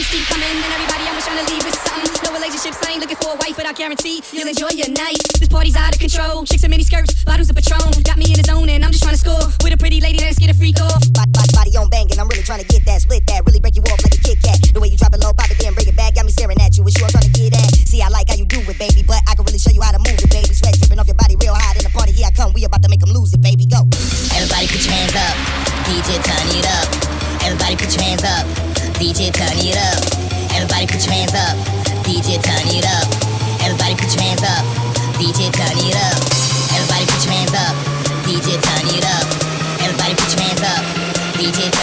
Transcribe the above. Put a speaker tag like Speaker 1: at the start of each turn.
Speaker 1: days keep coming, and everybody I'm trying to leave with something. No relationships, I ain't looking for a wife, but I guarantee you'll enjoy your night. This party's out of control, chicks in mini skirts, bottles of Patron. Got me in the zone, and I'm just trying to score with a pretty lady that's get a freak off.
Speaker 2: Body on banging, I'm really trying to get that, split that, really break you off like a Kit Kat. The way you drop it low, pop it, then bring it back, got me staring at you. It's you I'm trying to get at. See, I like how you do it, baby, but I can really show you how to move it, baby. Sweat dripping off your body real hot in the party. Here I come, we about to make them lose it, baby. Go.
Speaker 3: Everybody put your hands up, DJ turn it up. Everybody put your hands up, DJ turn it up. Everybody put your hands up, DJ turn it up. Everybody put your hands up, DJ turn it up. Everybody put your hands up, DJ turn it up. Everybody put your hands up, DJ turn it up.